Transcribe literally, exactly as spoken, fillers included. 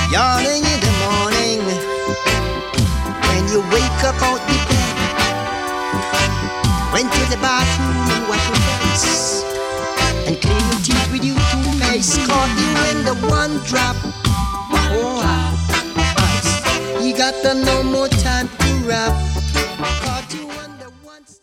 Yawning in the morning when you wake up out the bed. Went to the bathroom and washed your face and clean your teeth with your toothpaste. Caught you in the one drop. Oh, ice. You got the no